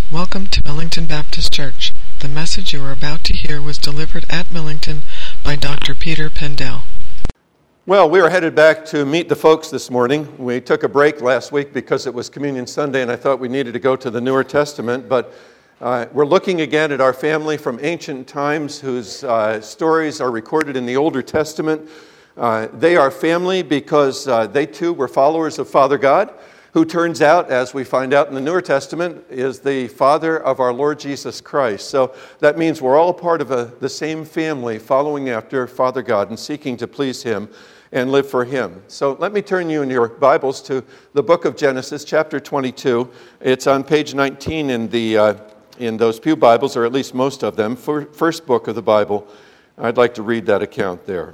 Welcome to Millington Baptist Church. The message you are about to hear was delivered at Millington by Dr. Peter Pendell. Well, we are headed back to meet the folks this morning. We took a break last week because it was Communion Sunday, and I thought we needed to go to the Newer Testament. But we're looking again at our family from ancient times whose stories are recorded in the Older Testament. They are family because they too were followers of Father God, who turns out, as we find out in the Newer Testament, is the Father of our Lord Jesus Christ. So that means we're all a part of the same family, following after Father God and seeking to please Him and live for Him. So let me turn you in your Bibles to the book of Genesis, chapter 22. It's on page 19 in those pew Bibles, or at least most of them, first book of the Bible. I'd like to read that account there.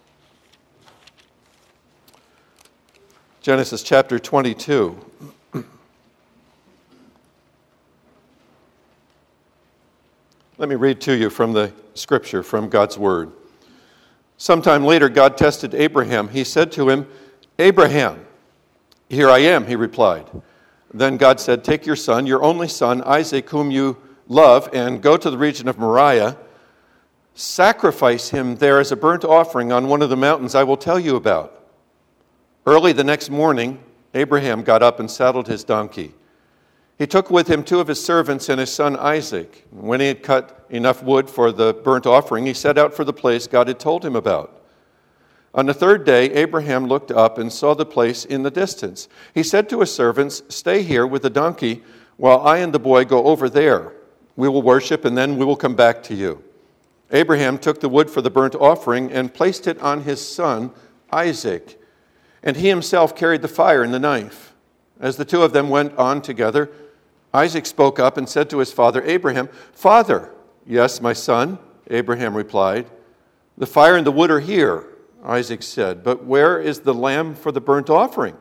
Genesis chapter 22. Let me read to you from the scripture, from God's word. Sometime later, God tested Abraham. He said to him, "Abraham." "Here I am," he replied. Then God said, "Take your son, your only son, Isaac, whom you love, and go to the region of Moriah. Sacrifice him there as a burnt offering on one of the mountains I will tell you about." Early the next morning, Abraham got up and saddled his donkey. He took with him two of his servants and his son Isaac. When he had cut enough wood for the burnt offering, he set out for the place God had told him about. On the third day, Abraham looked up and saw the place in the distance. He said to his servants, "Stay here with the donkey while I and the boy go over there. We will worship and then we will come back to you." Abraham took the wood for the burnt offering and placed it on his son Isaac. And he himself carried the fire and the knife. As the two of them went on together, Isaac spoke up and said to his father Abraham, "Father." "Yes, my son," Abraham replied. "The fire and the wood are here," Isaac said, "but where is the lamb for the burnt offering?"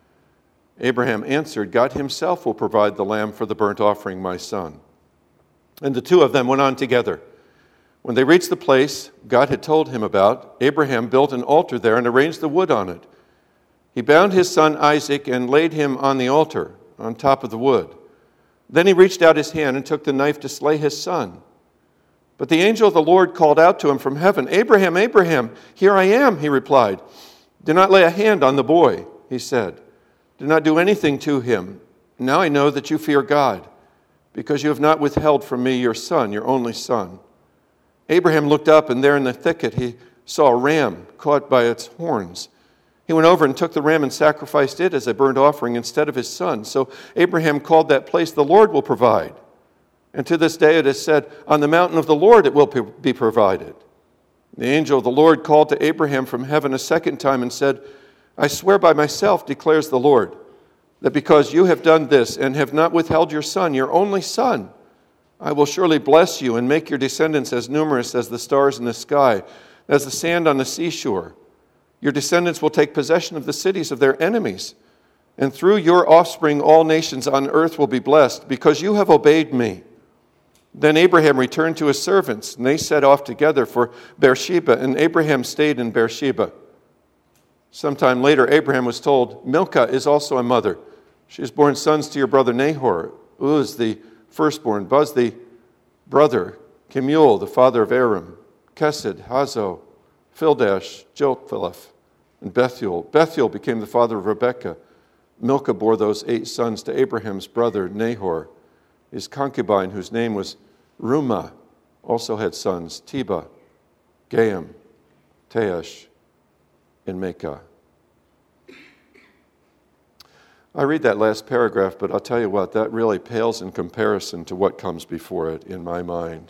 Abraham answered, "God himself will provide the lamb for the burnt offering, my son." And the two of them went on together. When they reached the place God had told him about, Abraham built an altar there and arranged the wood on it. He bound his son Isaac and laid him on the altar, on top of the wood. Then he reached out his hand and took the knife to slay his son. But the angel of the Lord called out to him from heaven, "Abraham, Abraham." "Here I am," he replied. "Do not lay a hand on the boy," he said. "Do not do anything to him. Now I know that you fear God, because you have not withheld from me your son, your only son." Abraham looked up, and there in the thicket he saw a ram caught by its horns. He went over and took the ram and sacrificed it as a burnt offering instead of his son. So Abraham called that place, "The Lord will provide." And to this day it is said, "On the mountain of the Lord it will be provided." The angel of the Lord called to Abraham from heaven a second time and said, "I swear by myself, declares the Lord, that because you have done this and have not withheld your son, your only son, I will surely bless you and make your descendants as numerous as the stars in the sky, as the sand on the seashore. Your descendants will take possession of the cities of their enemies, and through your offspring all nations on earth will be blessed, because you have obeyed me." Then Abraham returned to his servants, and they set off together for Beersheba, and Abraham stayed in Beersheba. Sometime later, Abraham was told, "Milcah is also a mother. She has borne sons to your brother Nahor, Uz the firstborn, Buz the brother, Kemuel the father of Aram, Kesed, Hazo, Pildash, Jokthaph, and Bethuel. Bethuel became the father of Rebekah. Milcah bore those 8 sons to Abraham's brother Nahor. His concubine, whose name was Reumah, also had sons, Tebah, Gaham, Tahash, and Maacah. I read that last paragraph, but I'll tell you what, that really pales in comparison to what comes before it in my mind.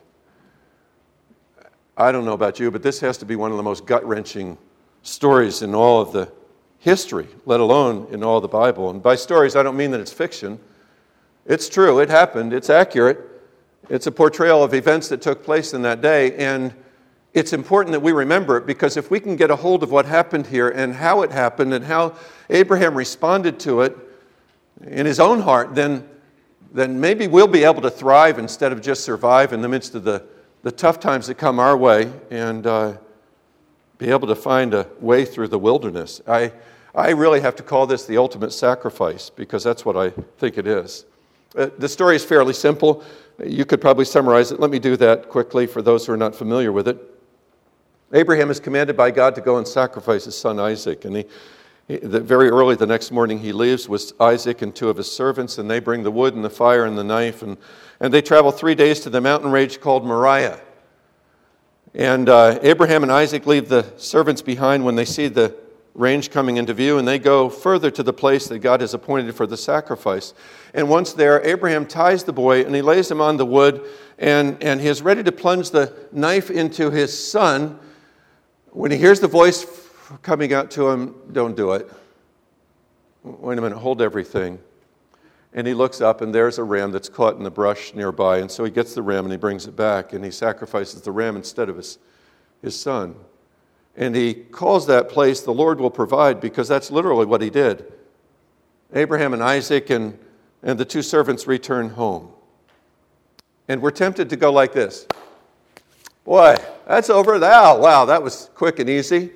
I don't know about you, but this has to be one of the most gut-wrenching stories in all of the history, let alone in all the Bible. And by stories, I don't mean that it's fiction. It's true, it happened, it's accurate. It's a portrayal of events that took place in that day, and it's important that we remember it, because if we can get a hold of what happened here and how it happened and how Abraham responded to it in his own heart, then maybe we'll be able to thrive instead of just survive in the midst of the tough times that come our way, and be able to find a way through the wilderness. I really have to call this the ultimate sacrifice, because that's what I think it is. The story is fairly simple. You could probably summarize it. Let me do that quickly for those who are not familiar with it. Abraham is commanded by God to go and sacrifice his son Isaac. And very early the next morning he leaves with Isaac and 2 of his servants, and they bring the wood and the fire and the knife. And they travel 3 days to the mountain range called Moriah. And Abraham and Isaac leave the servants behind when they see the range coming into view, and they go further to the place that God has appointed for the sacrifice. And once there, Abraham ties the boy and he lays him on the wood, and he is ready to plunge the knife into his son when he hears the voice coming out to him, "Don't do it. Wait a minute, hold everything." And he looks up, and there's a ram that's caught in the brush nearby. And so he gets the ram and he brings it back, and he sacrifices the ram instead of his son. And he calls that place, "The Lord will provide," because that's literally what he did. Abraham and Isaac and the 2 servants return home. And we're tempted to go like this. Boy, that's over. Wow, that was quick and easy.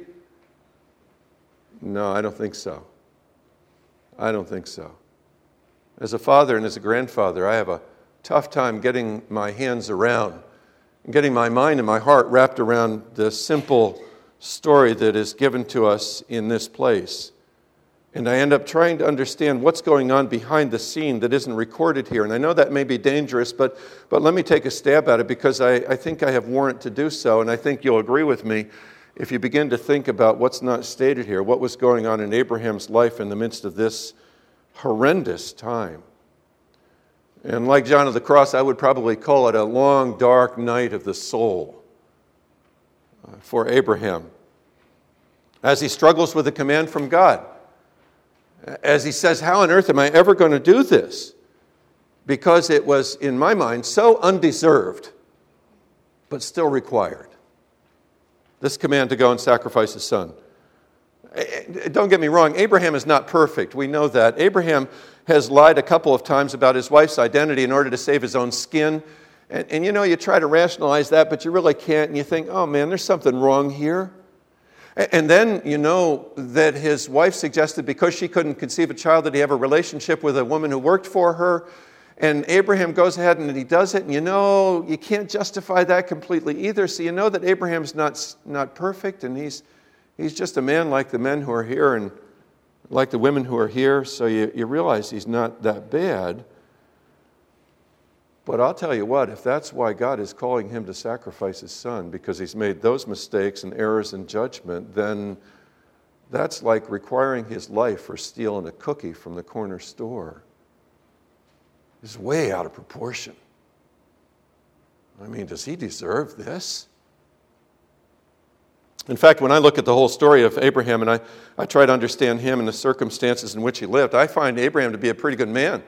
No, I don't think so. I don't think so. As a father and as a grandfather, I have a tough time getting my hands around and getting my mind and my heart wrapped around the simple story that is given to us in this place. And I end up trying to understand what's going on behind the scene that isn't recorded here. And I know that may be dangerous, but let me take a stab at it, because I think I have warrant to do so, and I think you'll agree with me if you begin to think about what's not stated here, what was going on in Abraham's life in the midst of this horrendous time. And like John of the Cross, I would probably call it a long, dark night of the soul for Abraham, as he struggles with a command from God, as he says, "How on earth am I ever going to do this?" Because it was, in my mind, so undeserved, but still required. This command to go and sacrifice his son. Don't get me wrong, Abraham is not perfect. We know that. Abraham has lied a couple of times about his wife's identity in order to save his own skin. And you know, you try to rationalize that, but you really can't. And you think, oh man, there's something wrong here. And then you know that his wife suggested, because she couldn't conceive a child, that he have a relationship with a woman who worked for her. And Abraham goes ahead and he does it. And you know, you can't justify that completely either. So you know that Abraham's not perfect, and he's just a man like the men who are here and like the women who are here. So you realize he's not that bad. But I'll tell you what, if that's why God is calling him to sacrifice his son, because he's made those mistakes and errors in judgment, then that's like requiring his life for stealing a cookie from the corner store. It's way out of proportion. I mean, does he deserve this? In fact, when I look at the whole story of Abraham and I try to understand him and the circumstances in which he lived, I find Abraham to be a pretty good man.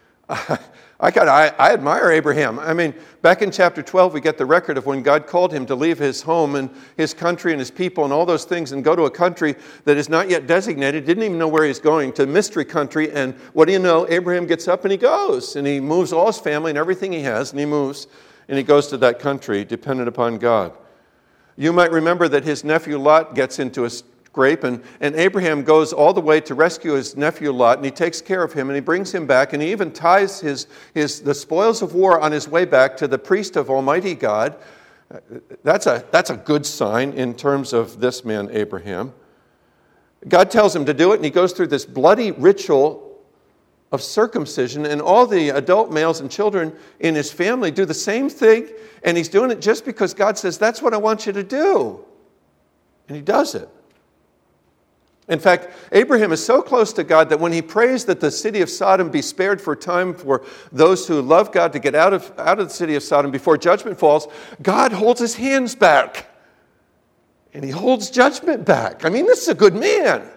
I admire Abraham. I mean, back in chapter 12, we get the record of when God called him to leave his home and his country and his people and all those things and go to a country that is not yet designated, didn't even know where he's going, to mystery country. And what do you know? Abraham gets up and he goes, and he moves all his family and everything he has, and he moves and he goes to that country dependent upon God. You might remember that his nephew Lot gets into a scrape, and Abraham goes all the way to rescue his nephew Lot, and he takes care of him, and he brings him back, and he even ties the spoils of war on his way back to the priest of Almighty God. That's a good sign in terms of this man Abraham. God tells him to do it, and he goes through this bloody ritual of circumcision, and all the adult males and children in his family do the same thing, and he's doing it just because God says, that's what I want you to do. And he does it. In fact, Abraham is so close to God that when he prays that the city of Sodom be spared for time for those who love God to get out of the city of Sodom before judgment falls, God holds his hands back. And he holds judgment back. I mean, this is a good man.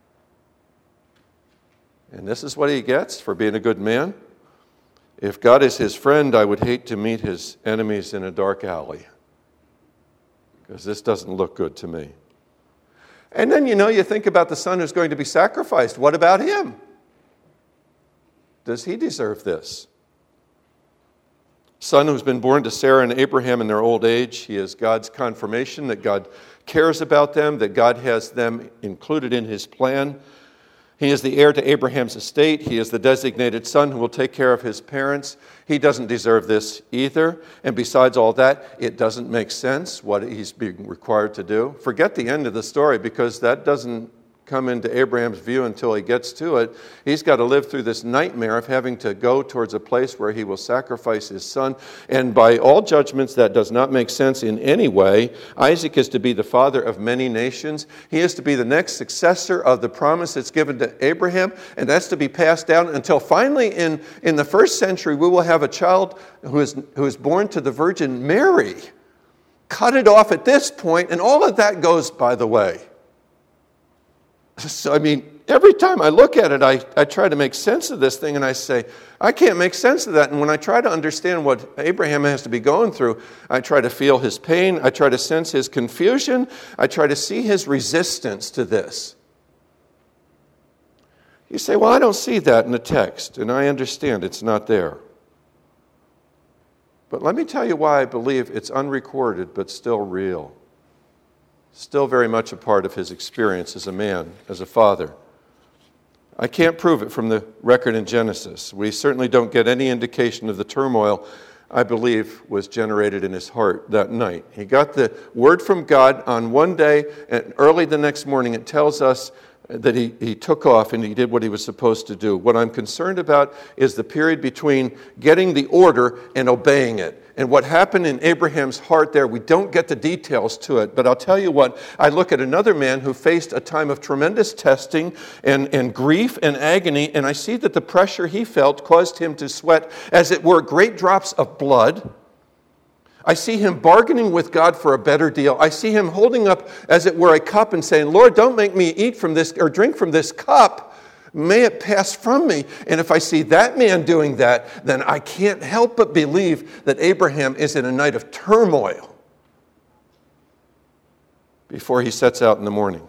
And this is what he gets for being a good man. If God is his friend, I would hate to meet his enemies in a dark alley, because this doesn't look good to me. And then, you think about the son who's going to be sacrificed. What about him? Does he deserve this? Son who's been born to Sarah and Abraham in their old age. He is God's confirmation that God cares about them, that God has them included in his plan. He is the heir to Abraham's estate. He is the designated son who will take care of his parents. He doesn't deserve this either. And besides all that, it doesn't make sense what he's being required to do. Forget the end of the story, because that doesn't come into Abraham's view until he gets to it. He's got to live through this nightmare of having to go towards a place where he will sacrifice his son. And by all judgments, that does not make sense in any way. Isaac is to be the father of many nations. He is to be the next successor of the promise that's given to Abraham, and that's to be passed down until finally in the first century we will have a child who is born to the Virgin Mary. Cut it off at this point, and all of that goes by the way. So, every time I look at it, I try to make sense of this thing, and I say, I can't make sense of that. And when I try to understand what Abraham has to be going through, I try to feel his pain. I try to sense his confusion. I try to see his resistance to this. You say, well, I don't see that in the text, and I understand it's not there. But let me tell you why I believe it's unrecorded but still real. Still very much a part of his experience as a man, as a father. I can't prove it from the record in Genesis. We certainly don't get any indication of the turmoil I believe was generated in his heart that night. He got the word from God on one day, and early the next morning it tells us that he took off and he did what he was supposed to do. What I'm concerned about is the period between getting the order and obeying it. And what happened in Abraham's heart there, we don't get the details to it. But I'll tell you what, I look at another man who faced a time of tremendous testing and grief and agony, and I see that the pressure he felt caused him to sweat, as it were, great drops of blood. I see him bargaining with God for a better deal. I see him holding up, as it were, a cup and saying, Lord, don't make me eat from this or drink from this cup. May it pass from me. And if I see that man doing that, then I can't help but believe that Abraham is in a night of turmoil before he sets out in the morning.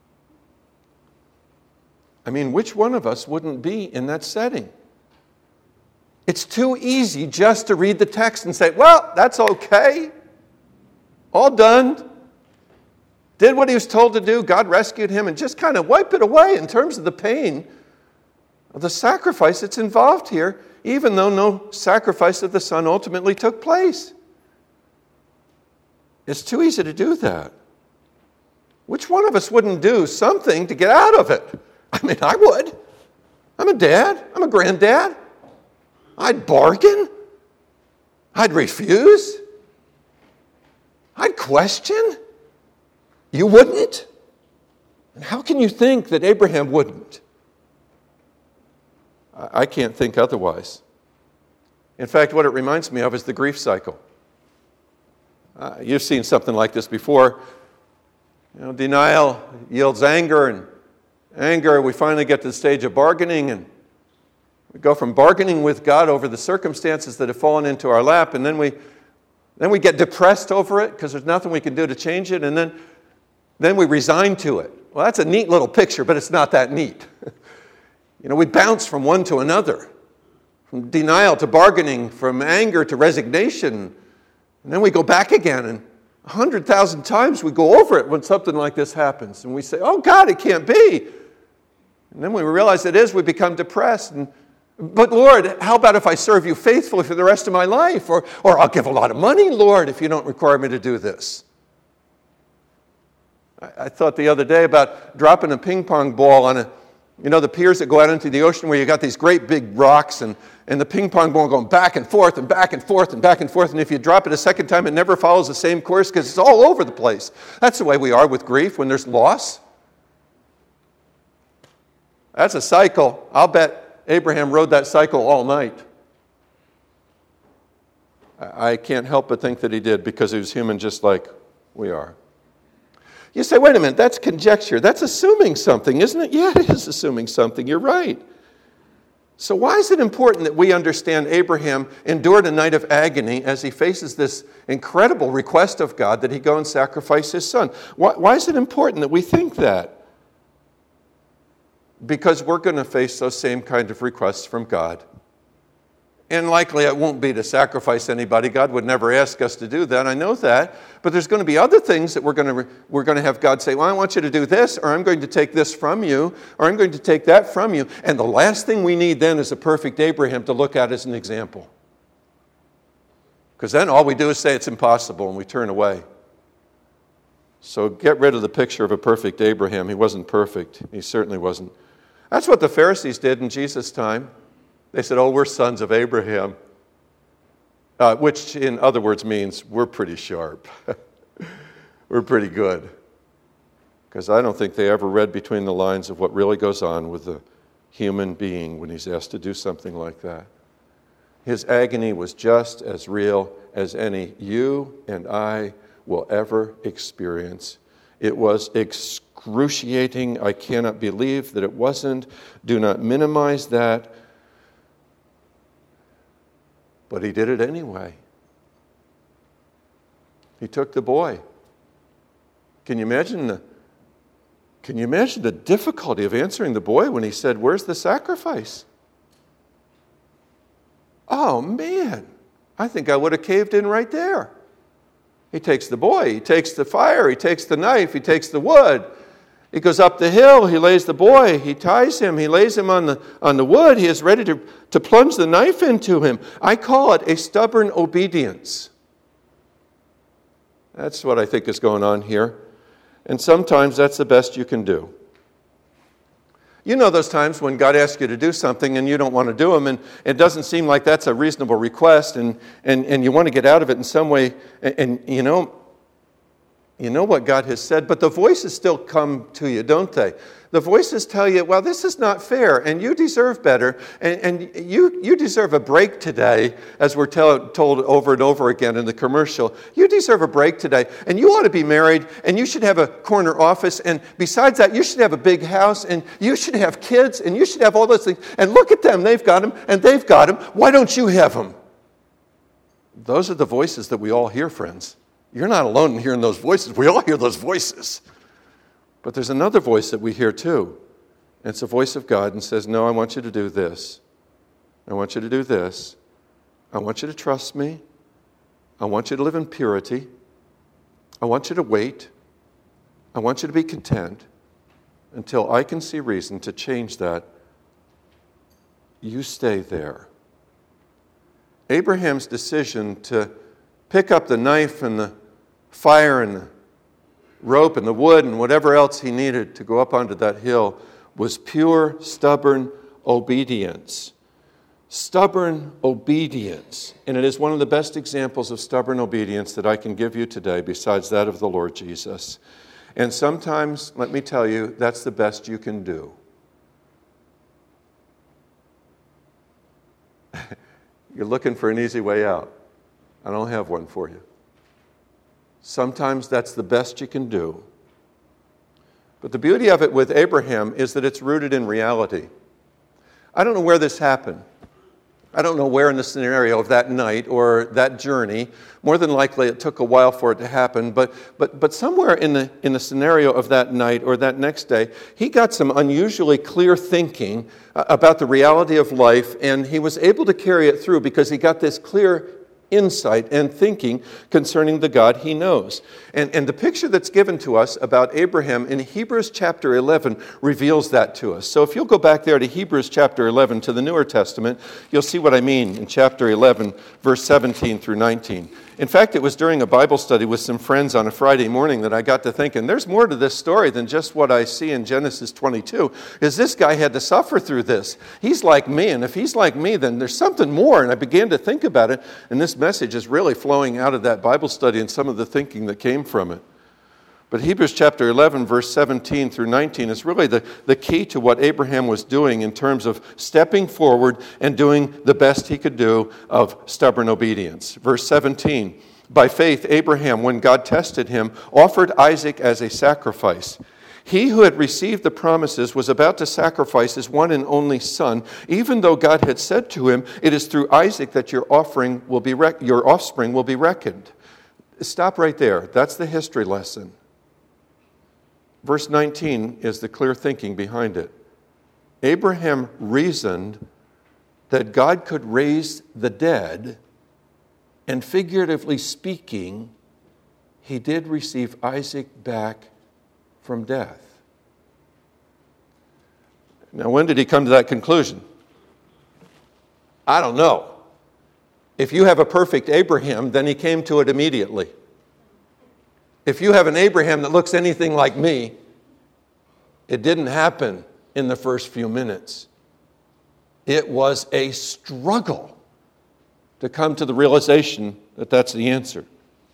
Which one of us wouldn't be in that setting? It's too easy just to read the text and say, well, that's okay. All done. Did what he was told to do. God rescued him, and just kind of wipe it away in terms of the pain of the sacrifice that's involved here, even though no sacrifice of the son ultimately took place. It's too easy to do that. Which one of us wouldn't do something to get out of it? I would. I'm a dad. I'm a granddad. I'd bargain. I'd refuse. I'd question. You wouldn't? And how can you think that Abraham wouldn't? I can't think otherwise. In fact, what it reminds me of is the grief cycle. You've seen something like this before. Denial yields anger, and anger, we finally get to the stage of bargaining, and we go from bargaining with God over the circumstances that have fallen into our lap, and then we get depressed over it because there's nothing we can do to change it, and then we resign to it. Well, that's a neat little picture, but it's not that neat. We bounce from one to another, from denial to bargaining, from anger to resignation, and then we go back again, and 100,000 times we go over it when something like this happens, and we say, oh God, it can't be. And then when we realize it is, we become depressed. But Lord, how about if I serve you faithfully for the rest of my life? Or I'll give a lot of money, Lord, if you don't require me to do this. I thought the other day about dropping a ping pong ball on the piers that go out into the ocean where you got these great big rocks and the ping pong ball going back and forth and back and forth and back and forth. And if you drop it a second time, it never follows the same course because it's all over the place. That's the way we are with grief when there's loss. That's a cycle. I'll bet Abraham rode that cycle all night. I can't help but think that he did because he was human just like we are. You say, wait a minute, that's conjecture. That's assuming something, isn't it? Yeah, it is assuming something. You're right. So why is it important that we understand Abraham endured a night of agony as he faces this incredible request of God that he go and sacrifice his son? Why is it important that we think that? Because we're going to face those same kind of requests from God. And likely it won't be to sacrifice anybody. God would never ask us to do that. I know that. But there's going to be other things that we're going to have God say, well, I want you to do this, or I'm going to take this from you, or I'm going to take that from you. And the last thing we need then is a perfect Abraham to look at as an example. Because then all we do is say it's impossible and we turn away. So get rid of the picture of a perfect Abraham. He wasn't perfect. He certainly wasn't. That's what the Pharisees did in Jesus' time. They said, oh, we're sons of Abraham, which in other words means we're pretty sharp. We're pretty good. Because I don't think they ever read between the lines of what really goes on with a human being when he's asked to do something like that. His agony was just as real as any you and I will ever experience. It was excruciating. I cannot believe that it wasn't. Do not minimize that. But he did it anyway. He took the boy. Can you imagine the difficulty of answering the boy when he said, where's the sacrifice? Oh, man. I think I would have caved in right there. He takes the boy, he takes the fire, he takes the knife, he takes the wood. He goes up the hill, he lays the boy, he ties him, he lays him on the wood. He is ready to plunge the knife into him. I call it a stubborn obedience. That's what I think is going on here. And sometimes that's the best you can do. You know those times when God asks you to do something and you don't want to do them, and it doesn't seem like that's a reasonable request, and you want to get out of it in some way, and you know what God has said, but the voices still come to you, don't they? The voices tell you, well, this is not fair, and you deserve better, and you deserve a break today, as we're told over and over again in the commercial. You deserve a break today, and you ought to be married, and you should have a corner office, and besides that, you should have a big house, and you should have kids, and you should have all those things. And look at them, they've got them, and they've got them. Why don't you have them? Those are the voices that we all hear, friends. You're not alone in hearing those voices. We all hear those voices. But there's another voice that we hear too. And it's a voice of God and says, no, I want you to do this. I want you to do this. I want you to trust me. I want you to live in purity. I want you to wait. I want you to be content until I can see reason to change that. You stay there. Abraham's decision to pick up the knife and the fire and the rope and the wood and whatever else he needed to go up onto that hill was pure, stubborn obedience. Stubborn obedience. And it is one of the best examples of stubborn obedience that I can give you today besides that of the Lord Jesus. And sometimes, let me tell you, that's the best you can do. You're looking for an easy way out. I don't have one for you. Sometimes that's the best you can do. But the beauty of it with Abraham is that it's rooted in reality. I don't know where this happened. I don't know where in the scenario of that night or that journey. More than likely it took a while for it to happen, but somewhere in the scenario of that night or that next day, he got some unusually clear thinking about the reality of life, and he was able to carry it through because he got this clear insight and thinking concerning the God he knows. And the picture that's given to us about Abraham in Hebrews chapter 11 reveals that to us. So if you'll go back there to Hebrews chapter 11 to the Newer Testament, you'll see what I mean in chapter 11, verse 17 through 19. In fact, it was during a Bible study with some friends on a Friday morning that I got to thinking, there's more to this story than just what I see in Genesis 22, is this guy had to suffer through this. He's like me, and if he's like me, then there's something more. And I began to think about it, and this message is really flowing out of that Bible study and some of the thinking that came from it. But Hebrews chapter 11, verse 17 through 19 is really the key to what Abraham was doing in terms of stepping forward and doing the best he could do of stubborn obedience. Verse 17, by faith, Abraham, when God tested him, offered Isaac as a sacrifice. He who had received the promises was about to sacrifice his one and only son, even though God had said to him, it is through Isaac that your offspring will be reckoned. Stop right there. That's the history lesson. Verse 19 is the clear thinking behind it. Abraham reasoned that God could raise the dead, and figuratively speaking, he did receive Isaac back from death. Now, when did he come to that conclusion? I don't know. If you have a perfect Abraham, then he came to it immediately. If you have an Abraham that looks anything like me, it didn't happen in the first few minutes. It was a struggle to come to the realization that that's the answer.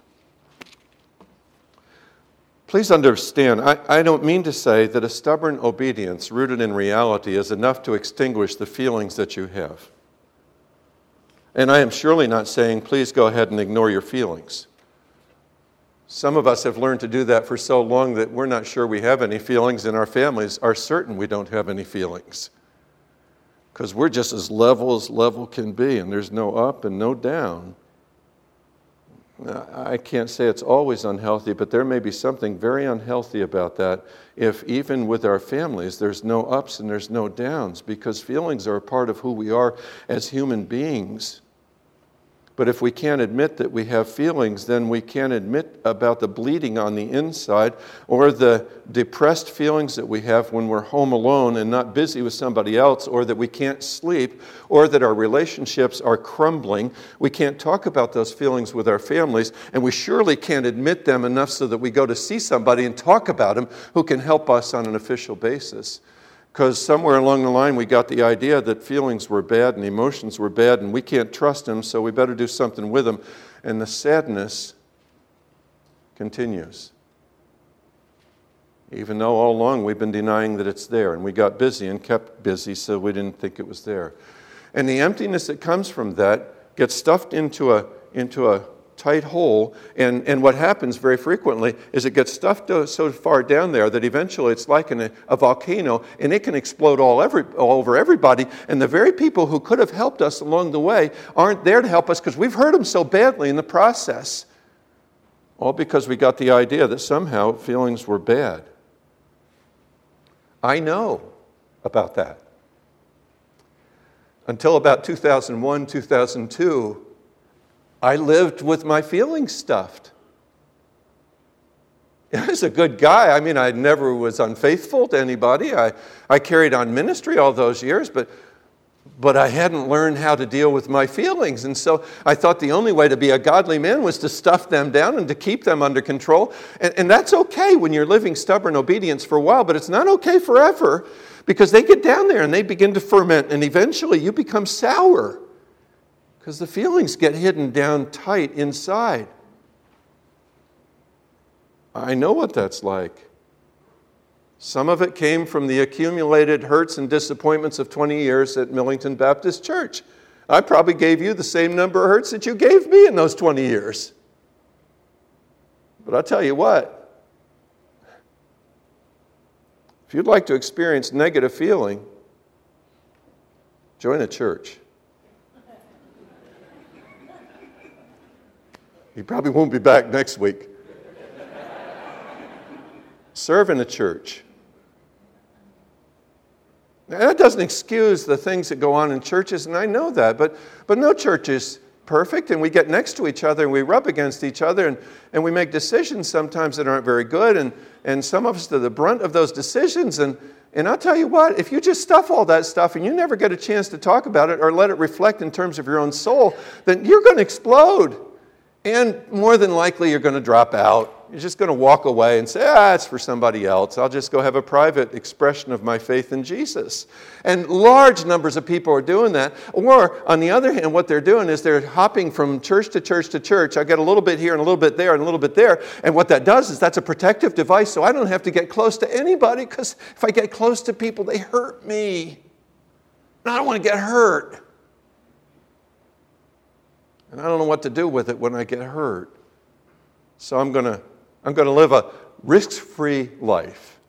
Please understand, I don't mean to say that a stubborn obedience rooted in reality is enough to extinguish the feelings that you have. And I am surely not saying, please go ahead and ignore your feelings. Some of us have learned to do that for so long that we're not sure we have any feelings, and our families are certain we don't have any feelings. Because we're just as level can be, and there's no up and no down. I can't say it's always unhealthy, but there may be something very unhealthy about that if even with our families there's no ups and there's no downs, because feelings are a part of who we are as human beings. But if we can't admit that we have feelings, then we can't admit about the bleeding on the inside or the depressed feelings that we have when we're home alone and not busy with somebody else, or that we can't sleep, or that our relationships are crumbling. We can't talk about those feelings with our families, and we surely can't admit them enough so that we go to see somebody and talk about them who can help us on an official basis. Because somewhere along the line we got the idea that feelings were bad and emotions were bad and we can't trust them, so we better do something with them. And the sadness continues. Even though all along we've been denying that it's there, and we got busy and kept busy so we didn't think it was there. And the emptiness that comes from that gets stuffed into a tight hole, and what happens very frequently is it gets stuffed so far down there that eventually it's like a volcano, and it can explode all over everybody, and the very people who could have helped us along the way aren't there to help us because we've hurt them so badly in the process, all because we got the idea that somehow feelings were bad. I know about that. Until about 2001, 2002, I lived with my feelings stuffed. I was a good guy. I mean, I never was unfaithful to anybody. I carried on ministry all those years, but I hadn't learned how to deal with my feelings. And so I thought the only way to be a godly man was to stuff them down and to keep them under control. And that's okay when you're living stubborn obedience for a while, but it's not okay forever, because they get down there and they begin to ferment, and eventually you become sour. Because the feelings get hidden down tight inside. I know what that's like. Some of it came from the accumulated hurts and disappointments of 20 years at Millington Baptist Church. I probably gave you the same number of hurts that you gave me in those 20 years. But I'll tell you what. If you'd like to experience negative feeling, join a church. You probably won't be back next week. Serve in a church. Now, that doesn't excuse the things that go on in churches, and I know that, but no church is perfect, and we get next to each other, and we rub against each other, and we make decisions sometimes that aren't very good, and some of us are the brunt of those decisions, and I'll tell you what, if you just stuff all that stuff and you never get a chance to talk about it or let it reflect in terms of your own soul, then you're going to explode. And more than likely, you're going to drop out. You're just going to walk away and say, it's for somebody else. I'll just go have a private expression of my faith in Jesus. And large numbers of people are doing that. Or, on the other hand, what they're doing is they're hopping from church to church to church. I get a little bit here and a little bit there and a little bit there. And what that does is that's a protective device, so I don't have to get close to anybody, because if I get close to people, they hurt me. And I don't want to get hurt. And I don't know what to do with it when I get hurt. So I'm going to live a risk-free life.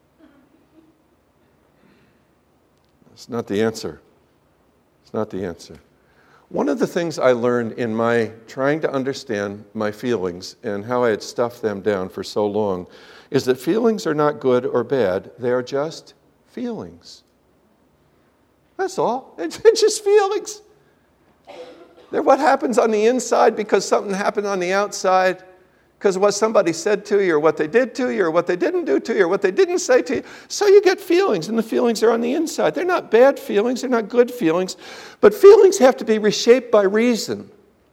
It's not the answer. It's not the answer. One of the things I learned in my trying to understand my feelings and how I had stuffed them down for so long is that feelings are not good or bad. They are just feelings. That's all. It's just feelings. They're what happens on the inside because something happened on the outside, because of what somebody said to you or what they did to you or what they didn't do to you or what they didn't say to you. So you get feelings, and the feelings are on the inside. They're not bad feelings. They're not good feelings. But feelings have to be reshaped by reason.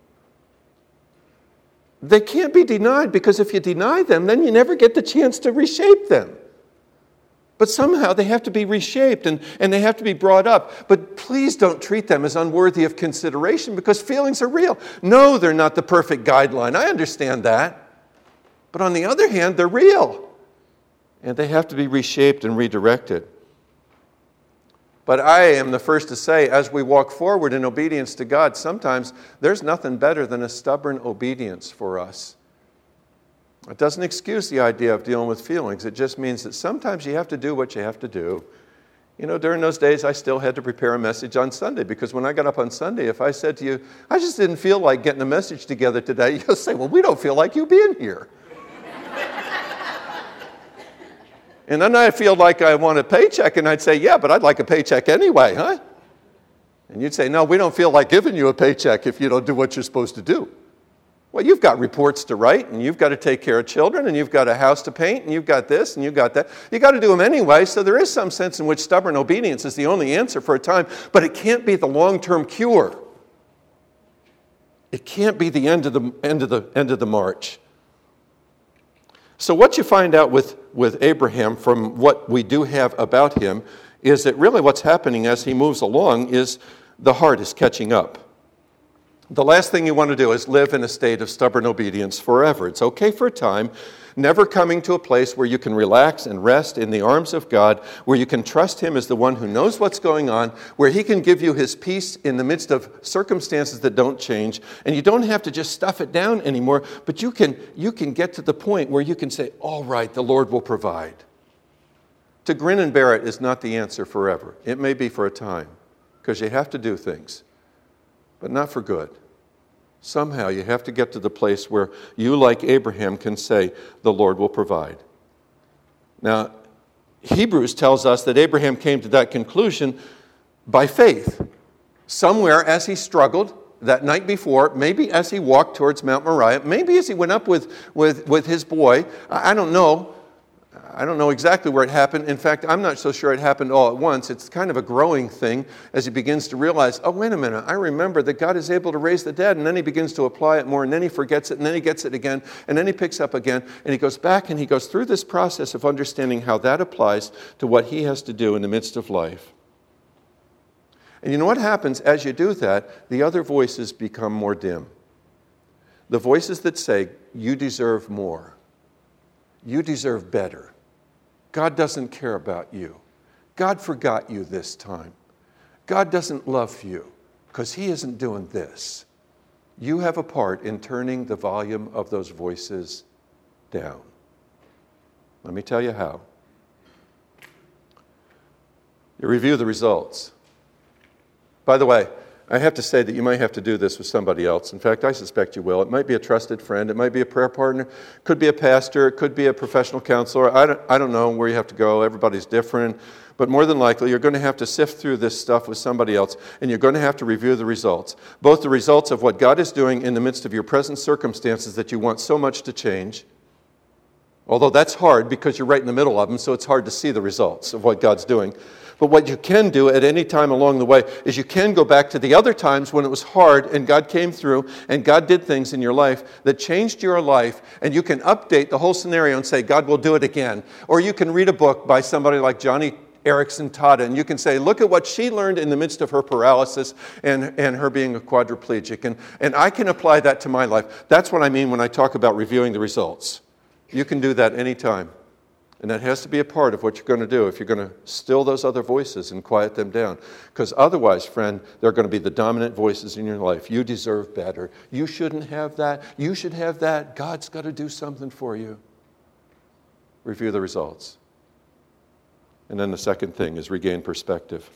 They can't be denied, because if you deny them, then you never get the chance to reshape them. But somehow they have to be reshaped and they have to be brought up. But please don't treat them as unworthy of consideration, because feelings are real. No, they're not the perfect guideline. I understand that. But on the other hand, they're real. And they have to be reshaped and redirected. But I am the first to say, as we walk forward in obedience to God, sometimes there's nothing better than a stubborn obedience for us. It doesn't excuse the idea of dealing with feelings. It just means that sometimes you have to do what you have to do. You know, during those days, I still had to prepare a message on Sunday, because when I got up on Sunday, if I said to you, I just didn't feel like getting a message together today, you'll say, well, we don't feel like you being here. And then I feel like I want a paycheck, and I'd say, yeah, but I'd like a paycheck anyway, huh? And you'd say, no, we don't feel like giving you a paycheck if you don't do what you're supposed to do. Well, you've got reports to write, and you've got to take care of children, and you've got a house to paint, and you've got this, and you've got that. You've got to do them anyway, so there is some sense in which stubborn obedience is the only answer for a time, but it can't be the long-term cure. It can't be the end of the march. So what you find out with Abraham from what we do have about him is that really what's happening as he moves along is the heart is catching up. The last thing you want to do is live in a state of stubborn obedience forever. It's okay for a time, never coming to a place where you can relax and rest in the arms of God, where you can trust Him as the one who knows what's going on, where He can give you His peace in the midst of circumstances that don't change, and you don't have to just stuff it down anymore, but you can get to the point where you can say, all right, the Lord will provide. To grin and bear it is not the answer forever. It may be for a time, because you have to do things, but not for good. Somehow you have to get to the place where you, like Abraham, can say, the Lord will provide. Now, Hebrews tells us that Abraham came to that conclusion by faith. Somewhere as he struggled that night before, maybe as he walked towards Mount Moriah, maybe as he went up with his boy, I don't know. I don't know exactly where it happened. In fact, I'm not so sure it happened all at once. It's kind of a growing thing as he begins to realize, oh, wait a minute, I remember that God is able to raise the dead, and then he begins to apply it more, and then he forgets it, and then he gets it again, and then he picks up again, and he goes back, and he goes through this process of understanding how that applies to what he has to do in the midst of life. And you know what happens as you do that? The other voices become more dim. The voices that say, you deserve more. You deserve better. God doesn't care about you. God forgot you this time. God doesn't love you because he isn't doing this. You have a part in turning the volume of those voices down. Let me tell you how. You review the results. By the way, I have to say that you might have to do this with somebody else. In fact, I suspect you will. It might be a trusted friend. It might be a prayer partner. It could be a pastor. It could be a professional counselor. I don't know where you have to go. Everybody's different. But more than likely, you're going to have to sift through this stuff with somebody else, and you're going to have to review the results. Both the results of what God is doing in the midst of your present circumstances that you want so much to change, although that's hard because you're right in the middle of them, so it's hard to see the results of what God's doing. But what you can do at any time along the way is you can go back to the other times when it was hard and God came through and God did things in your life that changed your life, and you can update the whole scenario and say, God will do it again. Or you can read a book by somebody like Johnny Erickson Tada, and you can say, look at what she learned in the midst of her paralysis and her being a quadriplegic. And I can apply that to my life. That's what I mean when I talk about reviewing the results. You can do that anytime. And that has to be a part of what you're going to do if you're going to still those other voices and quiet them down. Because otherwise, friend, they're going to be the dominant voices in your life. You deserve better. You shouldn't have that. You should have that. God's got to do something for you. Review the results. And then the second thing is regain perspective.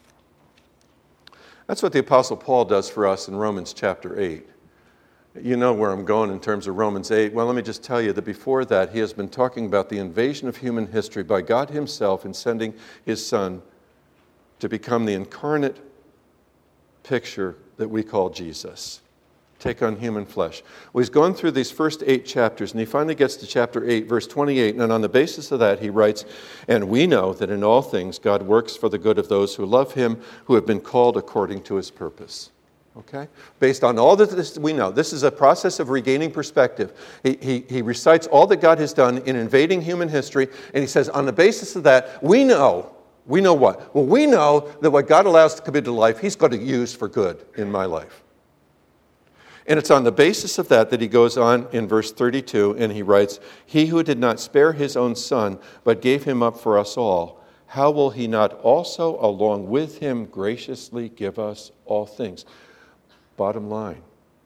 That's what the Apostle Paul does for us in Romans chapter 8. You know where I'm going in terms of Romans 8. Well, let me just tell you that before that, he has been talking about the invasion of human history by God himself in sending his Son to become the incarnate picture, that we call Jesus. Take on human flesh. Well, he's gone through these first 8 chapters, and he finally gets to chapter 8, verse 28, and on the basis of that, he writes, "And we know that in all things God works for the good of those who love him, who have been called according to his purpose." Okay? Based on all that we know, this is a process of regaining perspective. He recites all that God has done in invading human history, and he says, on the basis of that, we know what? Well, we know that what God allows to come into life, he's going to use for good in my life. And it's on the basis of that he goes on in verse 32, and he writes, "He who did not spare his own son, but gave him up for us all, how will he not also along with him graciously give us all things?" Bottom line,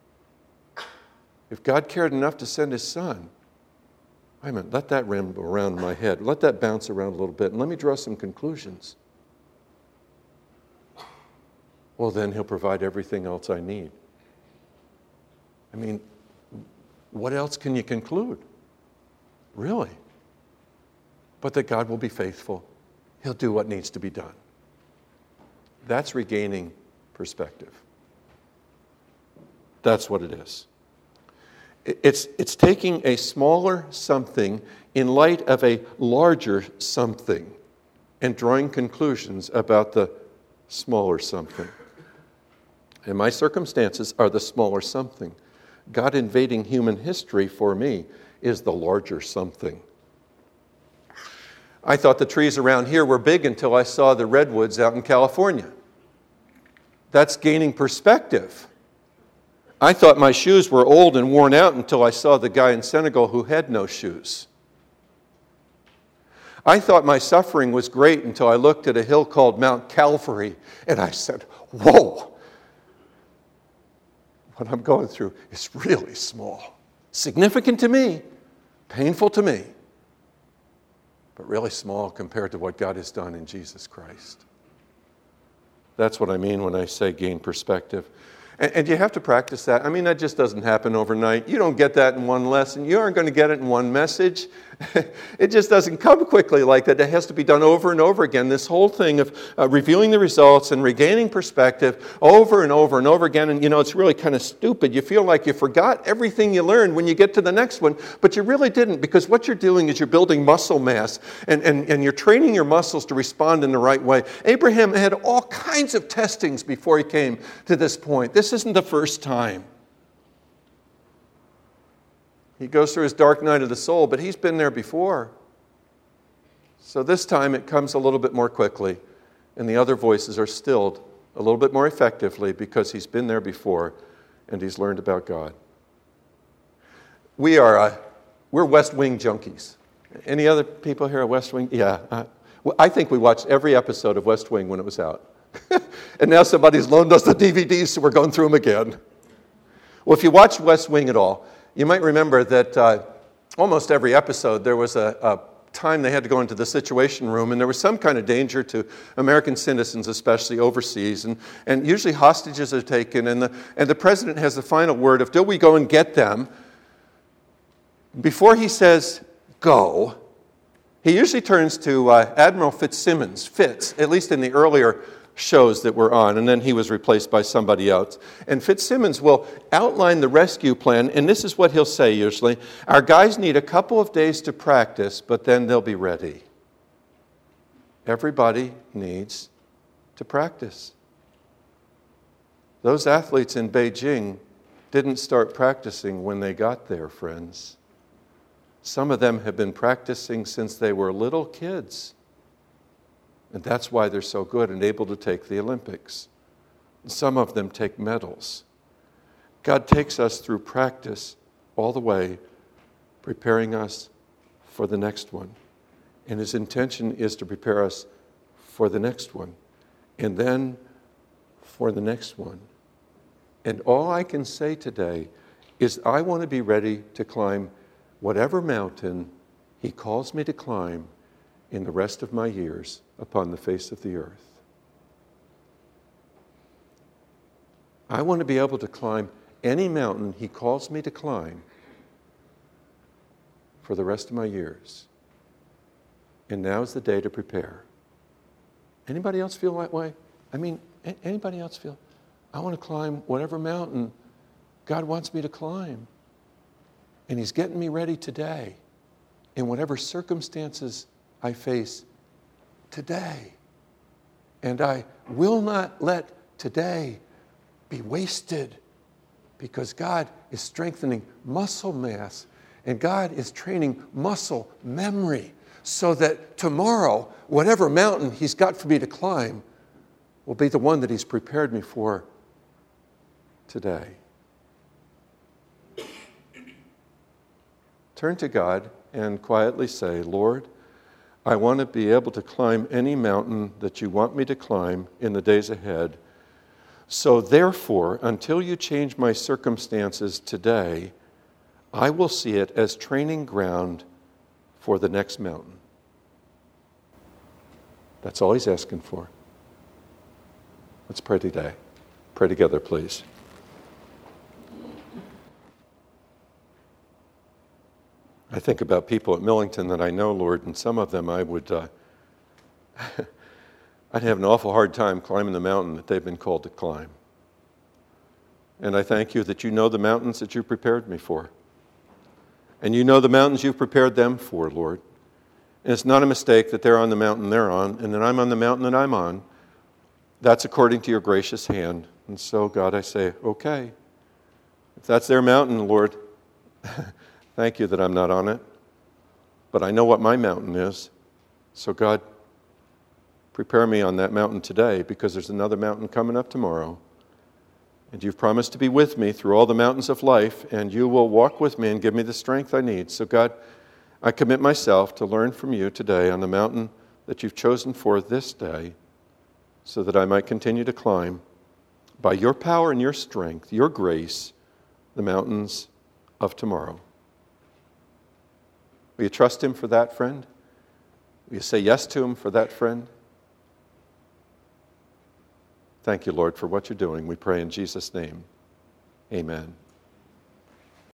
if God cared enough to send his son, let that ramble around in my head. Let that bounce around a little bit, and let me draw some conclusions. Well, then he'll provide everything else I need. What else can you conclude? Really? But that God will be faithful. He'll do what needs to be done. That's regaining perspective. That's what it is. It's taking a smaller something in light of a larger something and drawing conclusions about the smaller something. And my circumstances are the smaller something. God invading human history for me is the larger something. I thought the trees around here were big until I saw the redwoods out in California. That's gaining perspective. I thought my shoes were old and worn out until I saw the guy in Senegal who had no shoes. I thought my suffering was great until I looked at a hill called Mount Calvary and I said, whoa, what I'm going through is really small. Significant to me, painful to me, but really small compared to what God has done in Jesus Christ. That's what I mean when I say gain perspective. And you have to practice that. That just doesn't happen overnight. You don't get that in one lesson. You aren't going to get it in one message. It just doesn't come quickly like that. It has to be done over and over again. This whole thing of reviewing the results and regaining perspective over and over and over again. And, it's really kind of stupid. You feel like you forgot everything you learned when you get to the next one, but you really didn't, because what you're doing is you're building muscle mass and you're training your muscles to respond in the right way. Abraham had all kinds of testings before he came to this point. This isn't the first time. He goes through his dark night of the soul, but he's been there before. So this time it comes a little bit more quickly, and the other voices are stilled a little bit more effectively because he's been there before and he's learned about God. We're West Wing junkies. Any other people here at West Wing? Yeah. I think we watched every episode of West Wing when it was out. And now somebody's loaned us the DVDs, so we're going through them again. Well, if you watched West Wing at all, you might remember that almost every episode there was a time they had to go into the Situation Room, and there was some kind of danger to American citizens, especially overseas, and usually hostages are taken, and the president has the final word of, do we go and get them? Before he says, go, he usually turns to Admiral Fitzsimmons, at least in the earlier shows that were on, and then he was replaced by somebody else. And Fitzsimmons will outline the rescue plan, and this is what he'll say usually. Our guys need a couple of days to practice, but then they'll be ready. Everybody needs to practice. Those athletes in Beijing didn't start practicing when they got there, friends. Some of them have been practicing since they were little kids. And that's why they're so good and able to take the Olympics. Some of them take medals. God takes us through practice all the way, preparing us for the next one. And his intention is to prepare us for the next one, and then for the next one. And all I can say today is I want to be ready to climb whatever mountain he calls me to climb in the rest of my years upon the face of the earth. I want to be able to climb any mountain he calls me to climb for the rest of my years. And now's the day to prepare. Anybody else feel that way? Anybody else feel? I want to climb whatever mountain God wants me to climb. And He's getting me ready today in whatever circumstances I face today. And I will not let today be wasted, because God is strengthening muscle mass and God is training muscle memory so that tomorrow, whatever mountain He's got for me to climb will be the one that He's prepared me for today. Turn to God and quietly say, Lord, I want to be able to climb any mountain that you want me to climb in the days ahead. So therefore, until you change my circumstances today, I will see it as training ground for the next mountain. That's all He's asking for. Let's pray today. Pray together, please. I think about people at Millington that I know, Lord, and some of them I would, I'd have an awful hard time climbing the mountain that they've been called to climb. And I thank you that you know the mountains that you prepared me for. And you know the mountains you've prepared them for, Lord. And it's not a mistake that they're on the mountain they're on, and that I'm on the mountain that I'm on. That's according to your gracious hand. And so, God, I say, okay. If that's their mountain, Lord, thank you that I'm not on it. But I know what my mountain is. So, God, prepare me on that mountain today, because there's another mountain coming up tomorrow. And you've promised to be with me through all the mountains of life, and you will walk with me and give me the strength I need. So, God, I commit myself to learn from you today on the mountain that you've chosen for this day, so that I might continue to climb, by your power and your strength, your grace, the mountains of tomorrow. Will you trust Him for that, friend? Will you say yes to Him for that, friend? Thank you, Lord, for what you're doing. We pray in Jesus' name. Amen.